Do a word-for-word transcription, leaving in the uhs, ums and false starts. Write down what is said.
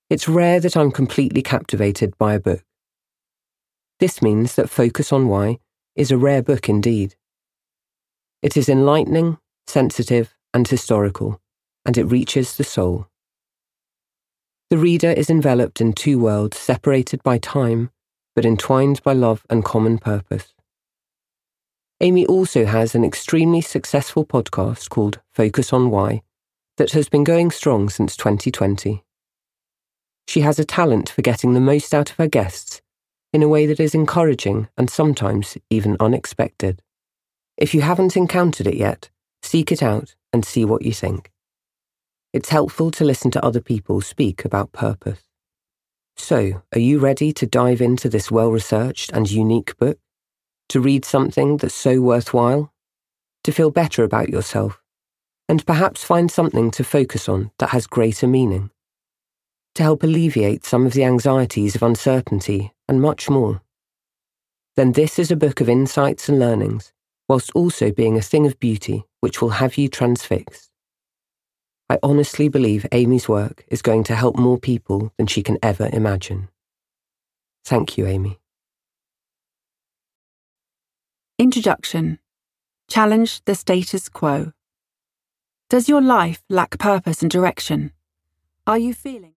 It's rare that I'm completely captivated by a book. This means that Focus on Why is a rare book indeed. It is enlightening, sensitive, and historical, and it reaches the soul. The reader is enveloped in two worlds separated by time, but entwined by love and common purpose. Amy also has an extremely successful podcast called Focus on Why that has been going strong since twenty twenty. She has a talent for getting the most out of her guests in a way that is encouraging and sometimes even unexpected. If you haven't encountered it yet, seek it out and see what you think. It's helpful to listen to other people speak about purpose. So, are you ready to dive into this well-researched and unique book? To read something that's so worthwhile? To feel better about yourself? And perhaps find something to focus on that has greater meaning? To help alleviate some of the anxieties of uncertainty and much more? Then this is a book of insights and learnings, whilst also being a thing of beauty which will have you transfixed. I honestly believe Amy's work is going to help more people than she can ever imagine. Thank you, Amy. Introduction. Challenge the status quo. Does your life lack purpose and direction? Are you feeling